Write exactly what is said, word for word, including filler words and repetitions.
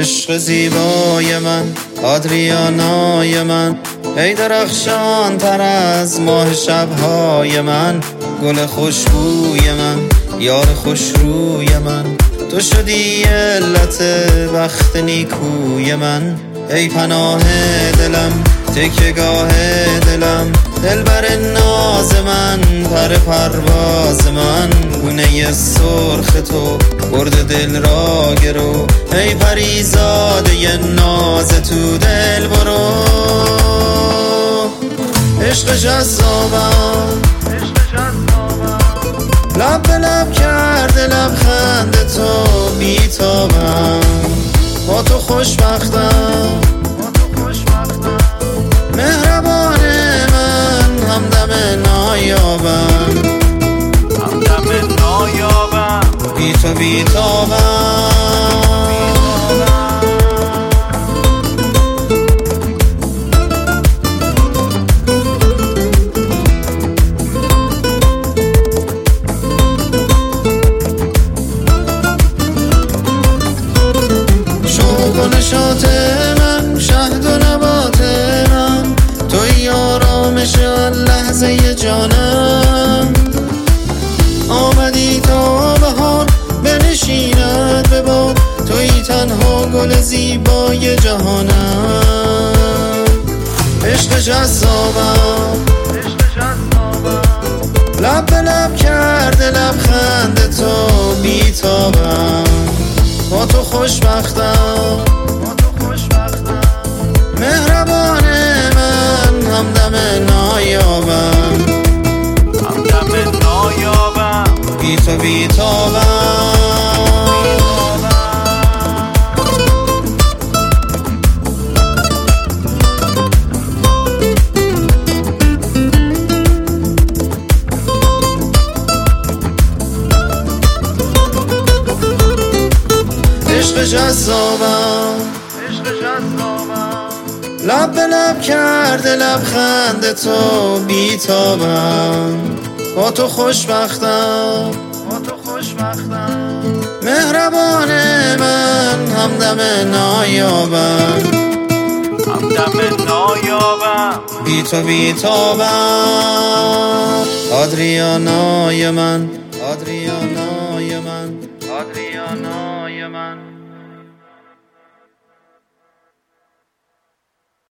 عشق زیبای من، آدریانای من، ای درخشان تر از ماه شبهای من، گل خوشبوی من، یار خوشروی من، تو شدی علت بخت نیکوی من، ای پناه دلم، تکیه‌گاه دلم، دلبر ناز من، پر پرواز من، گونه سرخ تو برد دل را گرو، ای پریزاده ناز تو دل برو. عشق جذابم، لب به لب کرده لبخند تو بیتابم، با تو خوشبختم، مهربان من، همدم نایابم، همدم نایابم، بی تو بیتابم. شوق و نشاط من، شهد و نبات من، توی آرامش لحظه جانم، آمدی تا بهار بنشیند به بار، توی تنها گل زیبای جهانم. عشق جذابم، لب به لب کرده لبخند تو بیتابم، با تو خوشبختم، مهربان من، همدم نایابم، همدم نایابم، بی تو بیتابم. عشق جذابم، لب به لب کرده لبخند تو بیتابم، با تو خوشبختم، مهربان من، همدم نایابم، همدم نایابم، بی تو بیتابم. آدریانای من، آدریانای